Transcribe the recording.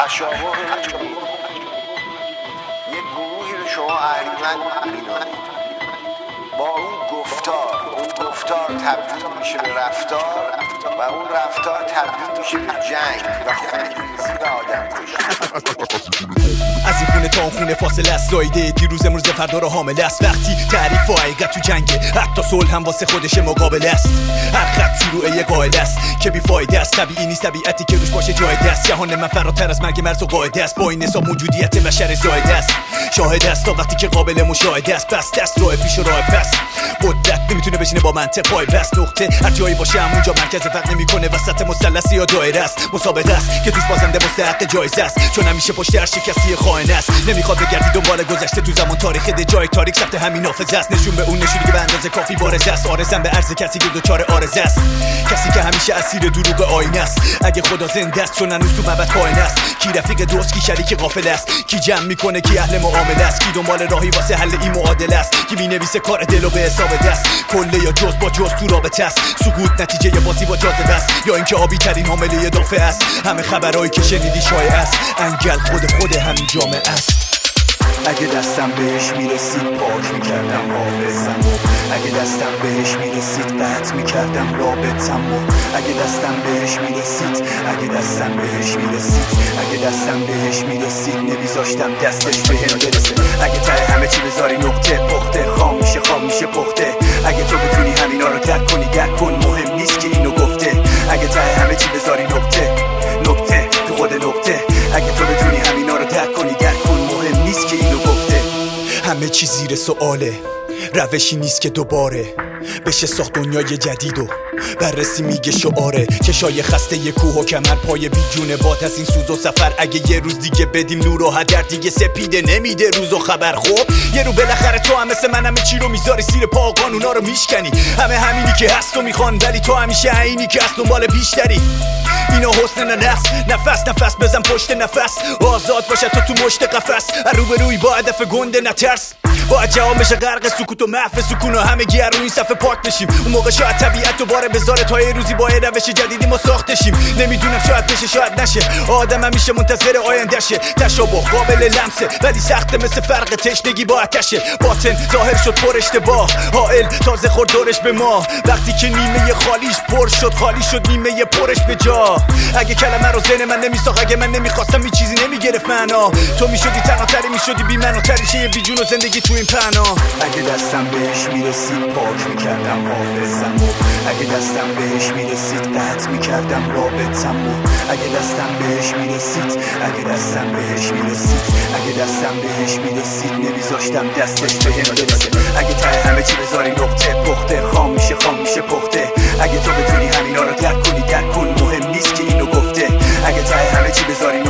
تشابه یک گروهی رو شما اهریمن می‌بینید، با اون گفتار تبدیل میشه به رفتار و اون رفتار تبدیل میشه به جنگ و خونریزی و آدم کشی. از این خونه تا اون خونه فاصله است، زایده دیروز امروز فردا رو حامل است. وقتی تعریف و حقیقت تو جنگه، حتی صلح هم واسه خودش مقابل است. هر خط شروع یه قائل است که بی فایده است، طبیعی نیست طبیعتی که روش باشه جای دست. جهان من فراتر از مرگ مرز و قاعده است، با این حساب موجودیت بشر زایده است. شاهد است تا وقتی که قابل مشاهده است، بس دست راه پیش و راه پس. قدرت نمیتونه بشینه با منطق پای بس، نقطه هر جایی باشه همونجا مرکز فرق نمیکنه، وسط مثلث یا دایره است. مسابقه است که توش بازنده مستحق جایزه است، چون همیشه پشت هر شکستی خائن است. نمیخواد بگردی دنبال گذشته تو زمان، تاریخ ده جای تاریک ثبت همین حافظه است. نشون به اون نشونی که به اندازه کافی بارز است، آرزم به عرض کسی که دوچار آرزه است، کسی که همیشه اسیر دروغ آینه است. اگه خدا زنده است چون هنوز تو مبد کائن است، کی رفیق دوست کی شریک غافل است، کی جمع میکنه کی اهل معامله است، کی دنبال راهی واسه حل این معادله است، کی مینویسه کار دلو به حساب دست. کله یا جز با جز تو رابطه است، سقوط نتیجه بازی با جاذبه است، یا اینکه آبی ترین حامله دافع است. همه خبرایی که شنیدی شایع است، انگل خود همین جامعه است. اگه دستم بهش میرسید پاک میکردم حافظمو، اگه دستم بهش میرسید قطع میکردم رابطمو، اگه دستم بهش میرسید، اگه دستم بهش میرسید، اگه دستم بهش میرسید نمیذاشتم دستش بهم برسه. اگه ته همه چی بذاری نقطه پخته، خام میشه پخته. اگه تو بتونی همینا رو درک کن، مهم نیست که اینو گفته. اگه ته همه چی بذاری نقطه تو خود نقطه، اگه تو بتونی همینا رو درک کن، مهم نیست که اینو گفته. همه چی زیر سؤاله، روشی نیست که دوباره بشه ساخت دنیای جدید و بررسی میگه شعاره. چشای خسته ی کوه و کمر پای بیجون باد از این سوز و سفر. اگه یه روز دیگه بدیم نور و هدر دیگه سپیده نمیده روز و خبر. خب یه رو بالاخره تو هم مثل من همه چی رو میذاری زیر پا، قانونا رو میشکنی. همه همینی که هست و میخوان، ولی تو همیشه عینی که هست دنبال بیشتری. اینا حسن نه نفس بزن پشت نفس، آزاد باشه تو مشت قفس. روبروی با هدف گنده نترس، باید جواب بشه غرق سکوت و محو سکون و همه گیر رو این صفحه پاک بشیم. اون موقع شاید طبیعت دوباره بذاره تا یه روزی با یه روش جدیدی ما ساختشیم. نمیدونم شاید بشه شاید نشه، آدم همیشه منتظر آینده شه. تشابه قابل لمسه ولی سخته مثل فرق تشنگی با آتشه. باطن ظاهر شد پر اشتباه، حائل تازه خورد دورش به ما. وقتی که نیمه خالیش پر شد، خالی شد نیمه پرش به جا. اگه کلمه رو ذهن من نمیساخت، اگه من نمیخواستم هیچ چیزی نمیگرفت معنا، تو میشدی تنهاتری، میشدی بی معنا تری، شه بی جون و زندگی تو این پناه. اگه دستم بهش میرسید پاک میکردم حافظمو، اگه دستم بهش میرسید قطع میکردم رابطمو، اگه دستم بهش میرسید، اگه دستم بهش میرسید، اگه دستم بهش میرسید نمیذاشتم دستش بهم برسه. اگه ته همه چی بذاری نقطه پخته، خام میشه پخته. اگه تو بتونی همینا رو درک کن، مهم نیست که اینو گفته. اگه ته همه چی بذاری